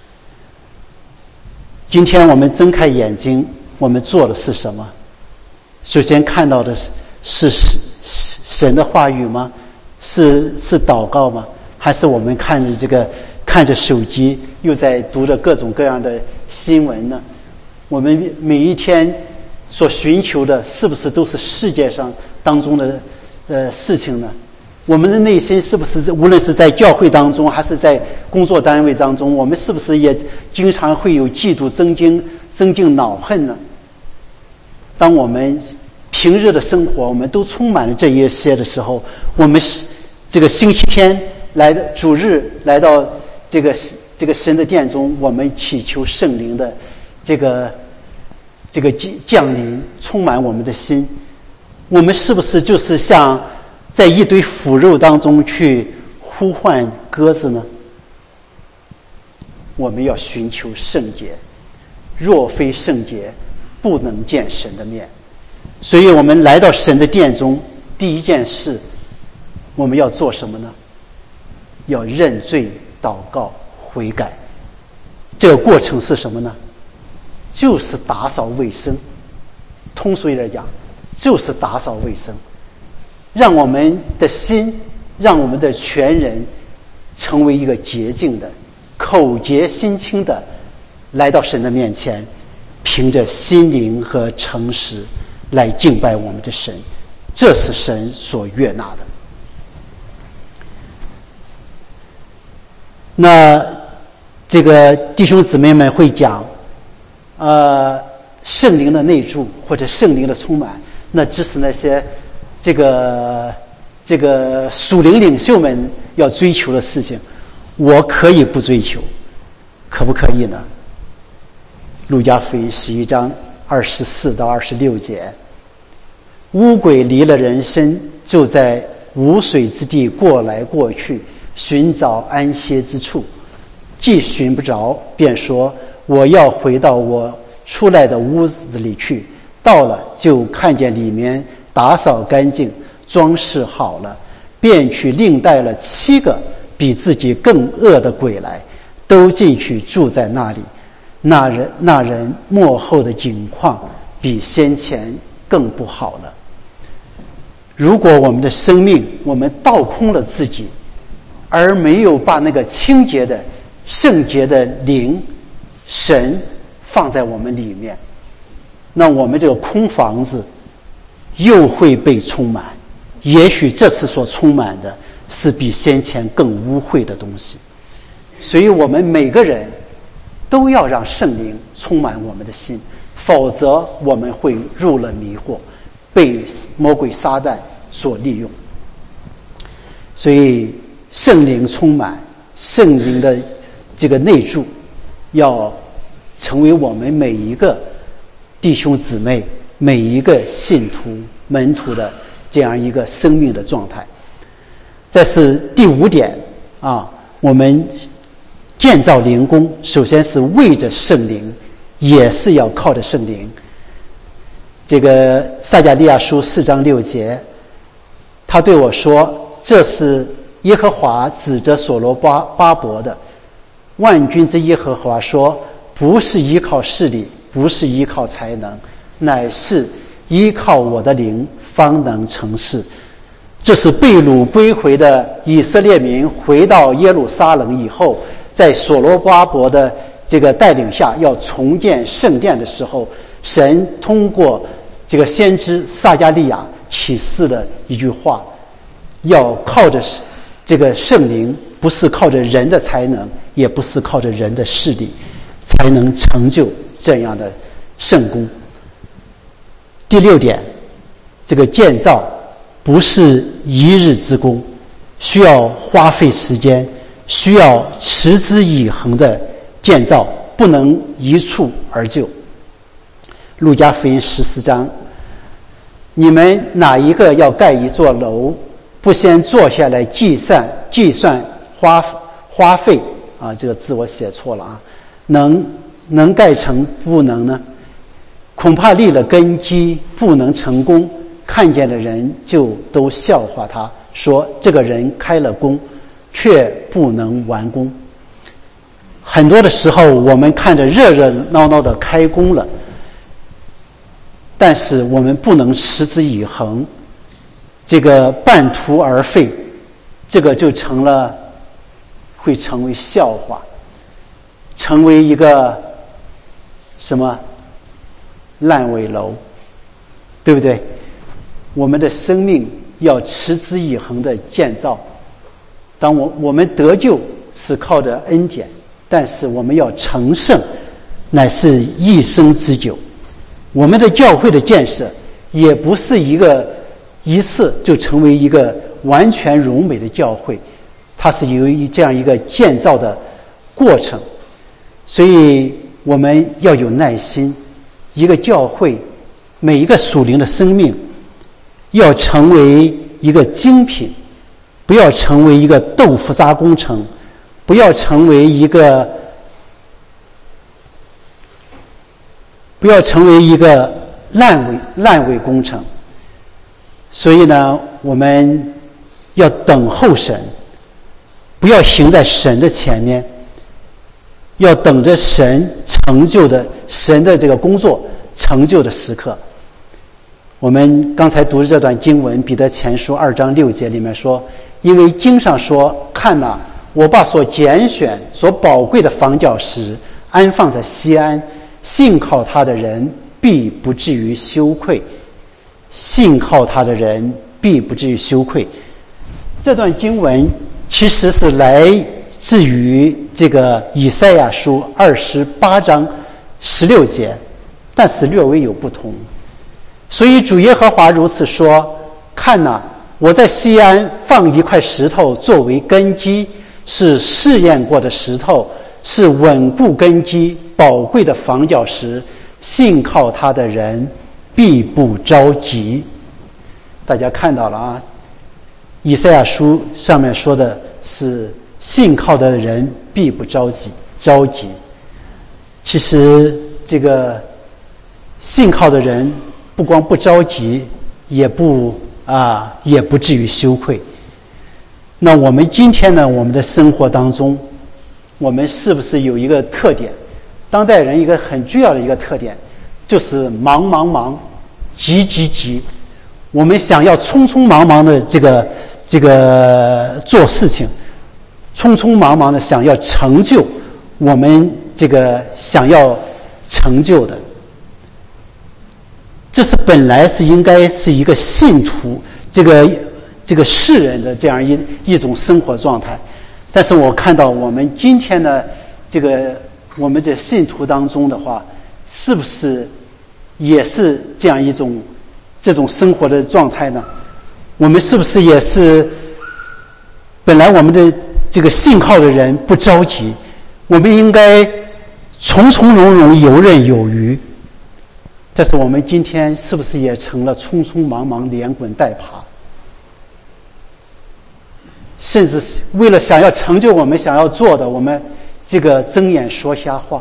今天我们睁开眼睛，我们做的是什么？首先看到的是神的话语吗？是祷告吗？还是我们看着手机，又在读着各种各样的新闻呢？我们每一天所寻求的，是不是都是世界上当中的事情呢？ 我们的内心是不是无论是在教会当中还是在工作单位当中，我们是不是也经常会有嫉妒、增进恼恨呢？当我们平日的生活我们都充满了这一些的时候，我们这个星期天主日来到这个神的殿中，我们祈求圣灵的这个降临，充满我们的心。我们是不是就是像在一堆腐肉当中去呼唤鸽子呢？我们要寻求圣洁，若非圣洁，不能见神的面。所以我们来到神的殿中，第一件事我们要做什么呢？要认罪、祷告、悔改。这个过程是什么呢？就是打扫卫生。通俗一点讲，就是打扫卫生，让我们的心，让我们的全人成为一个洁净的、口洁心清的，来到神的面前，凭着心灵和诚实来敬拜我们的神，这是神所悦纳的。那这个弟兄姊妹们会讲圣灵的内住或者圣灵的充满，那只是那些这个属灵领袖们要追求的事情。我可以不追求，可不可以呢？路加福音11章24到26节，污鬼离了人身，就在无水之地过来过去，寻找安歇之处，既寻不着，便说我要回到我出来的屋子里去。到了，就看见里面打扫干净，装饰好了，便去另带了7个比自己更恶的鬼来，都进去住在那里。那人末后的景况比先前更不好了。如果我们的生命我们倒空了自己，而没有把那个清洁的圣洁的灵神放在我们里面，那我们这个空房子又会被充满，也许这次所充满的是比先前更污秽的东西。所以我们每个人都要让圣灵充满我们的心，否则我们会入了迷惑，被魔鬼撒旦所利用。所以圣灵充满，圣灵的这个内住要成为我们每一个弟兄姊妹、每一个信徒门徒的这样一个生命的状态。这是第5点啊，我们建造灵宫，首先是为着圣灵，也是要靠着圣灵。这个撒迦利亚书4章6节，他对我说，这是耶和华指着所罗巴伯的。万军之耶和华说，不是依靠势力，不是依靠才能，乃是依靠我的灵，方能成事。这是被掳归回的以色列民回到耶路撒冷以后，在所罗巴伯的这个带领下要重建圣殿的时候，神通过这个先知撒迦利亚启示了一句话，要靠着这个圣灵，不是靠着人的才能，也不是靠着人的势力，才能成就这样的圣功。第6点，这个建造不是一日之功，需要花费时间，需要持之以恒的建造，不能一触而就。路加福音14章，你们哪一个要盖一座楼，不先坐下来计算花费啊？这个字我写错了啊，能盖成不能呢？恐怕立了根基不能成功，看见的人就都笑话他，说这个人开了工，却不能完工。很多的时候我们看着热热闹闹的开工了，但是我们不能持之以恒，这个半途而废，这个就会成为笑话，成为一个什么烂尾楼，对不对？我们的生命要持之以恒的建造。当我们得救是靠着恩典，但是我们要成圣，乃是一生之久。我们的教会的建设也不是一次就成为一个完全荣美的教会，它是有这样一个建造的过程。所以我们要有耐心，一个教会每一个属灵的生命要成为一个精品，不要成为一个豆腐渣工程，不要成为一个烂尾工程。所以呢，我们要等候神，不要行在神的前面，要等着神的这个工作成就的时刻。我们刚才读的这段经文，彼得前书2章6节里面说，因为经上说，看哪，我把所拣选所宝贵的房角石安放在西安，信靠他的人必不至于羞愧。信靠他的人必不至于羞愧。这段经文其实是来自于这个以赛亚书28章16节，但是略微有不同。所以主耶和华如此说，看哪，我在西安放一块石头作为根基，是试验过的石头，是稳固根基宝贵的房角石，信靠他的人必不着急。大家看到了啊，以赛亚书上面说的是信靠的人必不着急。其实这个信靠的人不光不着急，也不至于羞愧。那我们今天呢，我们的生活当中，我们是不是有一个特点？当代人一个很重要的一个特点，就是忙，急。我们想要匆匆忙忙的这个做事情，匆匆忙忙的想要成就我们这个想要成就的。这是本来是应该是一个信徒这个世人的这样一种生活状态。但是我看到我们今天的我们这信徒当中的话，是不是也是这样这种生活的状态呢？我们是不是也是本来我们的这个信靠的人不着急，我们应该从容，游刃有余。但是我们今天是不是也成了匆匆忙，连滚带爬，甚至为了想要成就我们想要做的，我们这个睁眼说瞎话？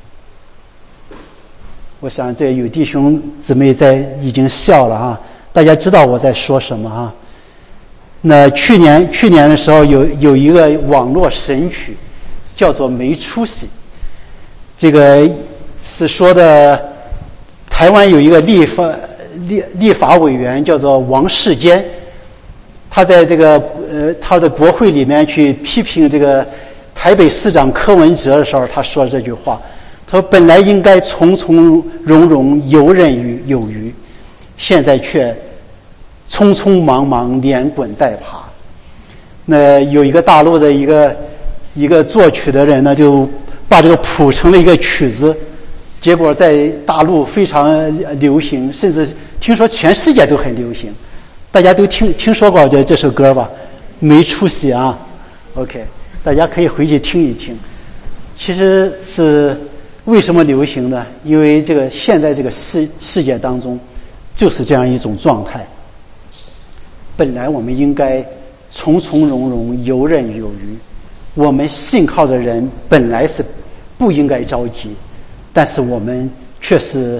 我想这有弟兄姊妹已经笑了啊，大家知道我在说什么啊？那去年的时候有一个网络神曲叫做《没出息》，这个是说的台湾有一个立法委员叫做王世坚，他在他的国会里面去批评这个台北市长柯文哲的时候，他说了这句话，他说本来应该从容，游刃有余，现在却匆忙，连滚带爬。那有一个大陆的一个作曲的人呢，就把这个谱成了一个曲子，结果在大陆非常流行，甚至听说全世界都很流行。大家都听说过这首歌吧？没出息啊 OK， 大家可以回去听一听。其实是为什么流行呢？因为现在这个世界当中就是这样一种状态。本来我们应该从容，游刃有余。我们信靠的人本来是不应该着急，但是我们却是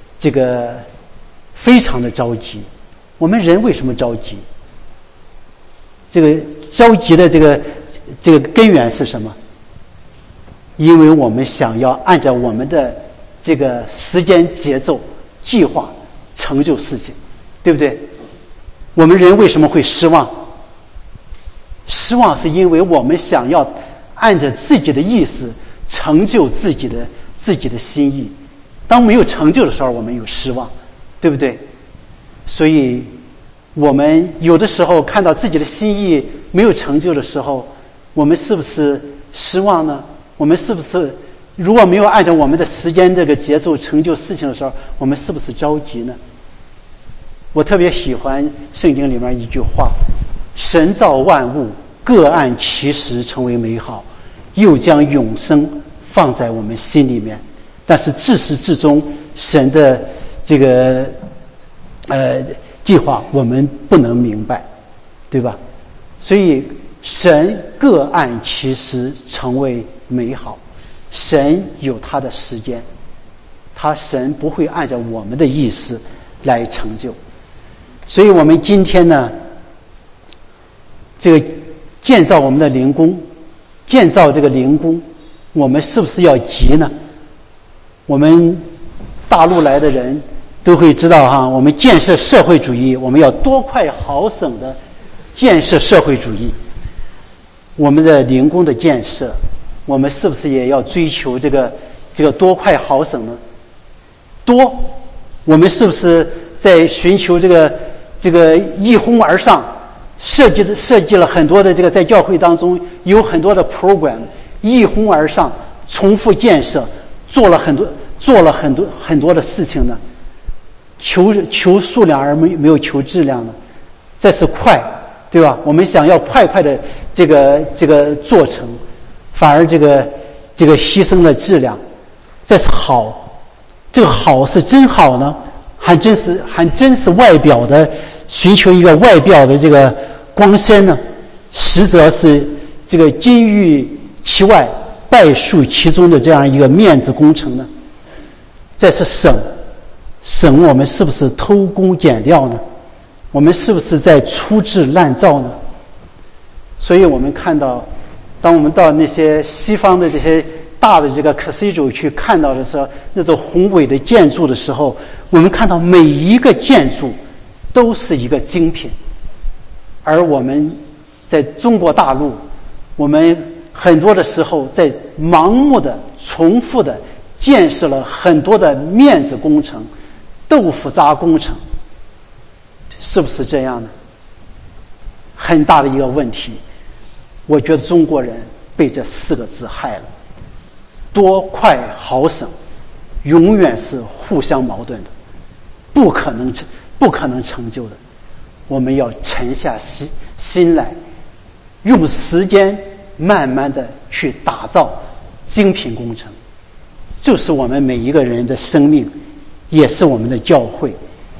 非常的着急。我们人为什么着急？这个着急的这个根源是什么？因为我们想要按照我们的这个时间节奏计划成就事情，对不对？我们人为什么会失望？失望是因为我们想要按着自己的意思成就自己的心意，当没有成就的时候，我们有失望，对不对？所以我们有的时候看到自己的心意没有成就的时候，我们是不是失望呢？我们是不是如果没有按照我们的时间这个节奏成就事情的时候，我们是不是着急呢？我特别喜欢圣经里面一句话：神造万物，各按其时成为美好，又将永生放在我们心里面。但是至始至终，神的这个计划我们不能明白，对吧？所以神各按其时成为美好，神有他的时间，神不会按照我们的意思来成就。所以我们今天呢，这个建造我们的灵宫，建造这个灵宫，我们是不是要急呢？我们大陆来的人都会知道哈，我们建设社会主义，我们要多快好省的建设社会主义。我们的灵宫的建设，我们是不是也要追求这个多快好省呢？多，我们是不是在寻求这个一哄而上，设计了很多的这个在教会当中有很多的 program， 一哄而上，重复建设，做了很多的事情呢？求数量而没有求质量呢？这是快，对吧？我们想要快的这个做成，反而这个牺牲了质量。这是好，这个好是真好呢，还真是外表的寻求一个外表的这个光鲜呢，实则是这个金玉其外，败絮其中的这样一个面子工程呢？这是省我们是不是偷工减料呢？我们是不是在粗制滥造呢？所以我们看到，当我们到那些西方的这些大的这个 cathedral 去看到的时候，那种宏伟的建筑的时候，我们看到每一个建筑都是一个精品。而我们在中国大陆，我们很多的时候在盲目的重复的建设了很多的面子工程、豆腐渣工程，是不是这样呢？很大的一个问题。我觉得中国人被这4个字害了，多快好省永远是互相矛盾的，不可能成就的。我们要沉下心来，用时间慢慢的去打造精品工程，就是我们每一个人的生命，也是我们的教会。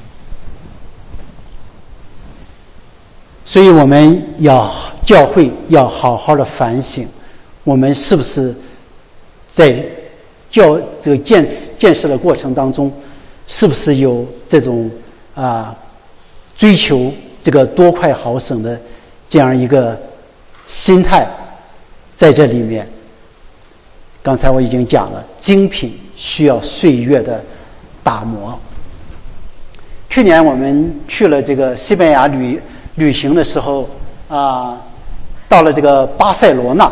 所以我们教会要好好的反省，我们是不是在这个建设的过程当中，是不是有这种追求这个多快好省的这样一个心态在这里面。刚才我已经讲了，精品需要岁月的打磨。去年我们去了这个西班牙旅行的时候到了这个巴塞罗那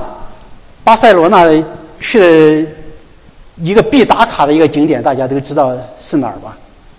去了一个必打卡的一个景点，大家都知道是哪儿吧？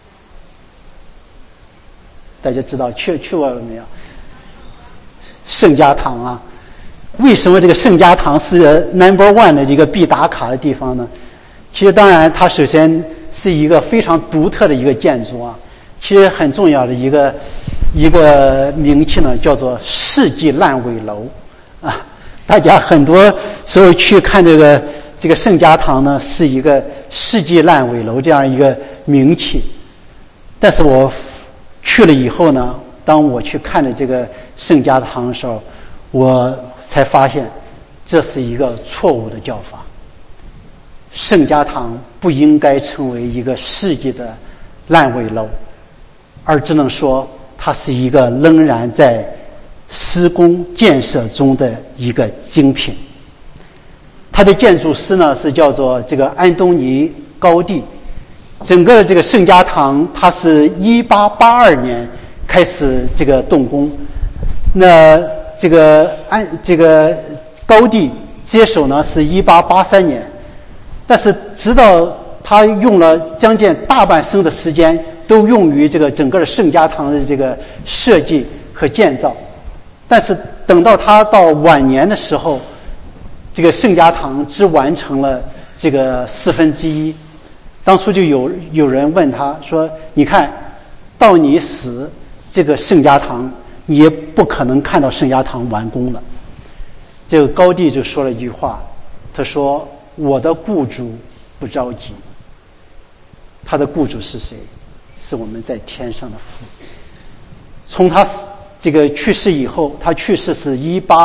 大家知道去过了没有？圣家堂啊。为什么这个圣家堂是 No.1 的一个必打卡的地方呢？其实当然它首先是一个非常独特的一个建筑啊，其实很重要的一个名气呢，叫做世纪烂尾楼啊。大家很多时候去看这个圣家堂呢，是一个世纪烂尾楼这样一个名气。但是我去了以后呢，当我去看了这个圣家堂的时候，我才发现这是一个错误的叫法。圣家堂不应该成为一个世纪的烂尾楼，而只能说它是一个仍然在施工建设中的一个精品。它的建筑师呢是叫做这个安东尼高第。整个这个圣家堂它是1882年开始这个动工，那这个高第接手呢是1883年，但是直到他用了将近大半生的时间都用于这个整个的圣家堂的这个设计和建造。但是等到他到晚年的时候，这个圣家堂只完成了这个1/4。当初就有人问他说：“你看到你死，这个圣家堂你也不可能看到圣家堂完工了。”这个高第就说了一句话，他说：“我的雇主不着急。”他的雇主是谁？是我们在天上的父。从他这个去世以后，他去世是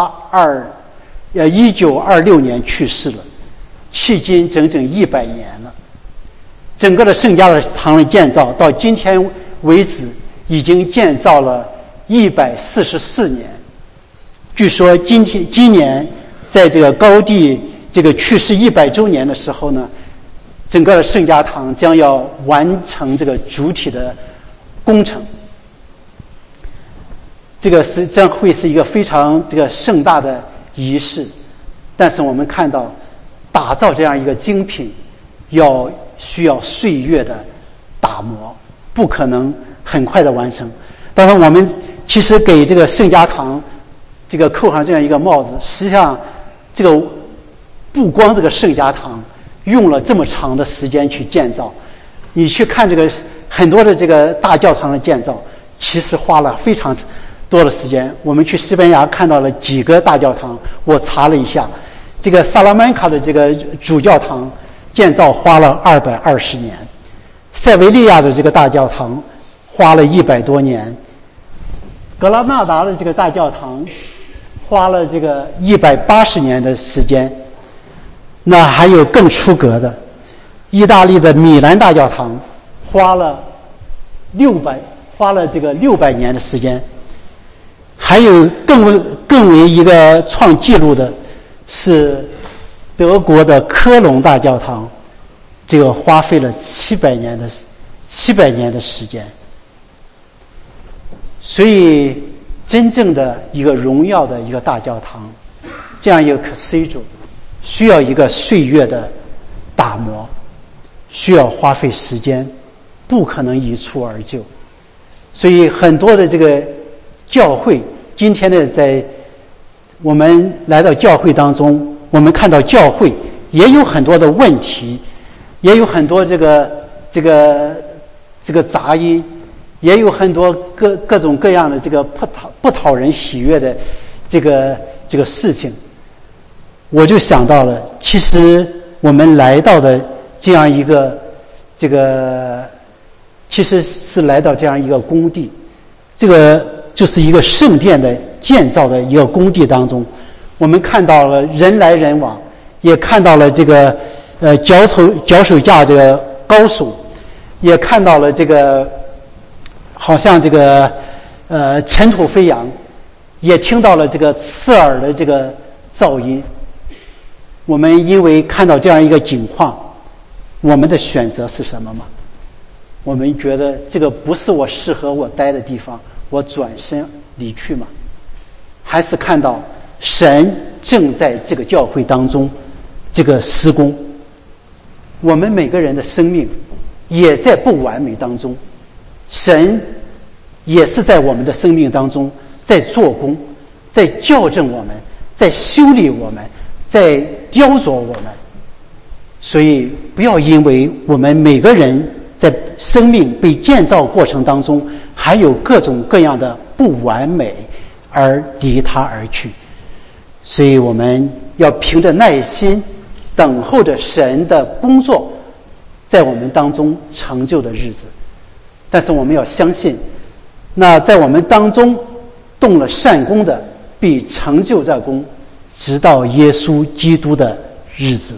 1926年去世了，迄今整整100年了。整个的圣家堂的建造到今天为止，已经建造了144年。据说今年在这个高第这个去世100周年的时候呢，整个的圣家堂将要完成这个主体的工程。这个将会是一个非常这个盛大的仪式，但是我们看到打造这样一个精品需要岁月的打磨，不可能很快的完成。当然我们其实给这个圣家堂这个扣上这样一个帽子，实际上这个不光这个圣家堂用了这么长的时间去建造，你去看这个很多的这个大教堂的建造，其实花了非常多的时间。我们去西班牙看到了几个大教堂，我查了一下，这个萨拉曼卡的这个主教堂建造花了220年，塞维利亚的这个大教堂花了100多年，格拉纳达的这个大教堂花了这个180年的时间。那还有更出格的，意大利的米兰大教堂花了这个600年的时间。还有更为一个创纪录的是德国的科隆大教堂，这个花费了700年的时间。所以真正的一个荣耀的一个大教堂，这样一个 cathedral， 需要一个岁月的打磨，需要花费时间，不可能一蹴而就。所以很多的这个教会，今天的在我们来到教会当中，我们看到教会也有很多的问题，也有很多这个杂音，也有很多各种各样的这个不讨人喜悦的这个事情。我就想到了，其实我们来到的这样一个其实是来到这样一个工地，这个就是一个圣殿的建造的一个工地当中，我们看到了人来人往，也看到了这个脚手架这个高耸，也看到了这个好像这个尘土飞扬，也听到了这个刺耳的这个噪音。我们因为看到这样一个景况，我们的选择是什么吗？我们觉得这个不是适合我待的地方，我转身离去吗？还是看到神正在这个教会当中这个施工？我们每个人的生命也在不完美当中，神也是在我们的生命当中在做工，在校正我们，在修理我们，在雕琢我们。所以不要因为我们每个人在生命被建造过程当中还有各种各样的不完美而离他而去。所以我们要凭着耐心等候着神的工作在我们当中成就的日子。但是我们要相信，那在我们当中动了善功的必成就这功，直到耶稣基督的日子。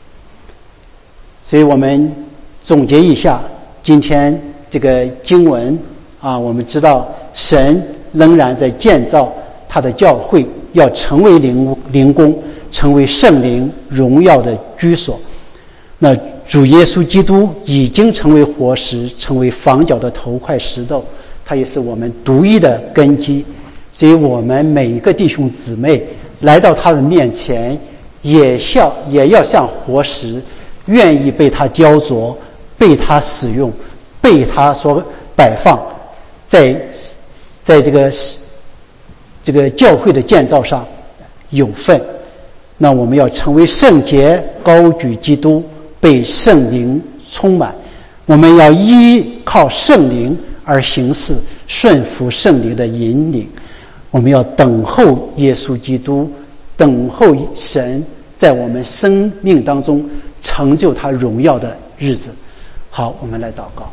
所以我们总结一下今天这个经文啊，我们知道神仍然在建造他的教会，要成为灵宫，成为圣灵荣耀的居所。那主耶稣基督已经成为活石，成为房角的头块石头，他也是我们独一的根基。所以我们每一个弟兄姊妹来到他的面前，也要像活石，愿意被他雕琢，被他使用， 被他所摆放，在这个教会的建造上有份。那我们要成为圣洁，高举基督，被圣灵充满。我们要依靠圣灵而行事，顺服圣灵的引领。我们要等候耶稣基督，等候神在我们生命当中成就他荣耀的日子。好，我们来祷告。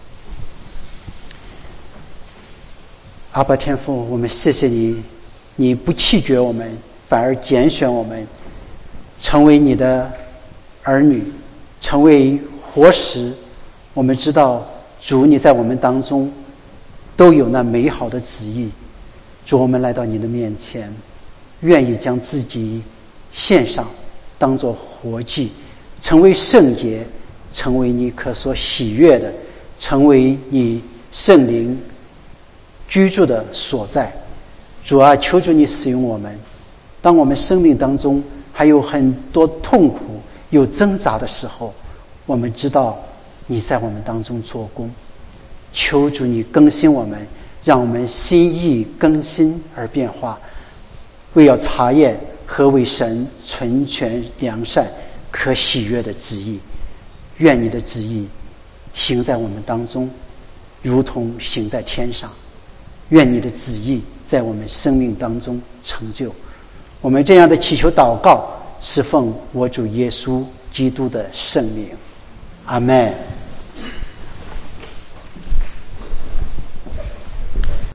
阿爸天父，我们谢谢你，你不弃绝我们，反而拣选我们成为你的儿女，成为活石。我们知道主你在我们当中都有那美好的旨意。主，我们来到你的面前，愿意将自己献上，当作活祭，成为圣洁，成为你可所喜悦的，成为你圣灵居住的所在。主啊，求主你使用我们，当我们生命当中还有很多痛苦有挣扎的时候，我们知道你在我们当中做工。求主你更新我们，让我们心意更新而变化，为要查验何为神纯全良善可喜悦的旨意。愿你的旨意行在我们当中，如同行在天上。愿你的旨意在我们生命当中成就。我们这样的祈求祷告，是奉我主耶稣基督的圣名。阿们。